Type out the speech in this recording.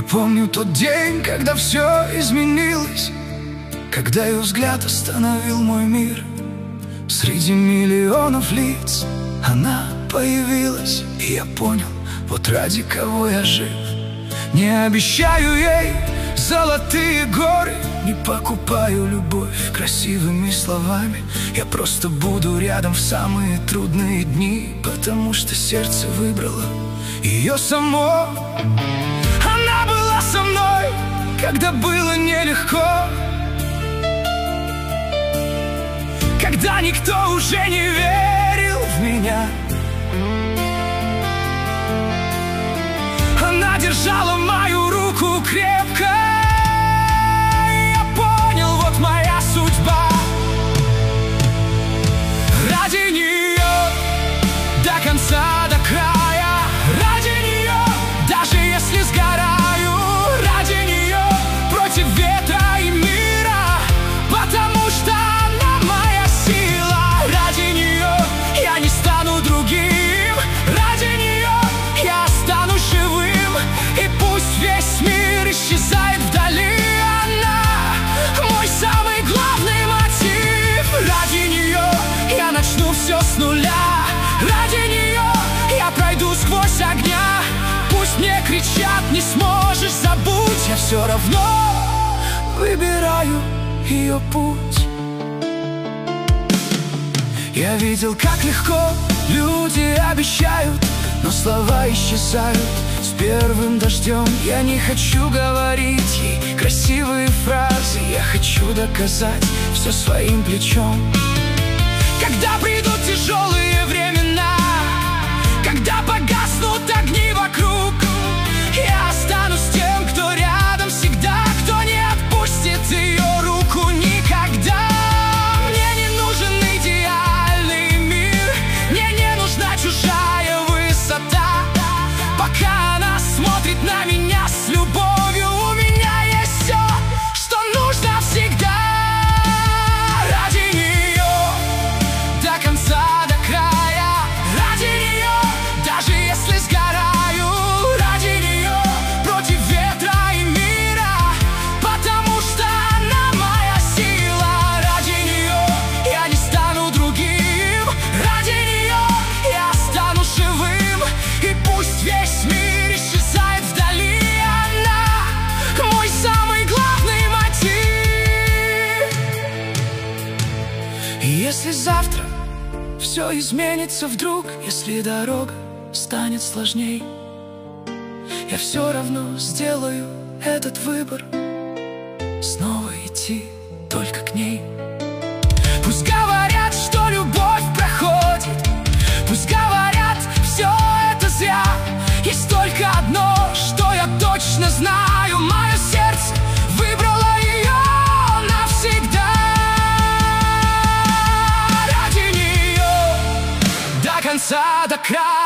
помню тот день, когда все изменилось, когда ее взгляд остановил мой мир. Среди миллионов лиц она появилась, и я понял, вот ради кого я жив. Не обещаю ей золотые горы, не покупаю любовь красивыми словами. Я просто буду рядом в самые трудные дни, потому что сердце выбрало ее само. Она была со мной, когда было нелегко, когда никто уже не верил в меня. Она держала мою руку крепко, и я понял, вот моя судьба. Ради нее до конца, до края, ради нее, даже если сгораю, ради нее против ветра и мира, потому что она моя сила. Ради нее я не стану другим, ради нее я останусь живым. И пусть весь мир исчезает вдали, она мой самый главный мотив. Ради нее я начну все с нуля, ради нее я пройду сквозь огня. Пусть мне кричат: не сможешь, забудь, я все равно выбираю ее путь. Я видел, как легко люди обещают, но слова исчезают с первым дождем. Я не хочу говорить ей красивые фразы, я хочу доказать все своим плечом. Когда придут тяжелые времена, когда погаснут огни вокруг, я останусь тем, кто рядом всегда, кто не отпустит ее руку никогда. Мне не нужен идеальный мир, мне не нужна чужая высота. Пока она смотрит на меня с любовью, у меня есть все, что нужно всегда. Ради нее до конца, до края, ради нее, даже если сгораю, ради нее против ветра и мира, потому что она моя сила. Ради нее я не стану другим, ради нее я останусь живым. И пусть весь мир исчезает вдали, она мой самый главный мотив. И если завтра все изменится вдруг, если дорога станет сложней, я все равно сделаю этот выбор, снова идти только к ней. Пусть говорят, что любовь проходит, пусть говорят, все это зря. Есть только одно, что я точно знаю: мое сердце выбрало ее навсегда. Ради нее до конца, до края.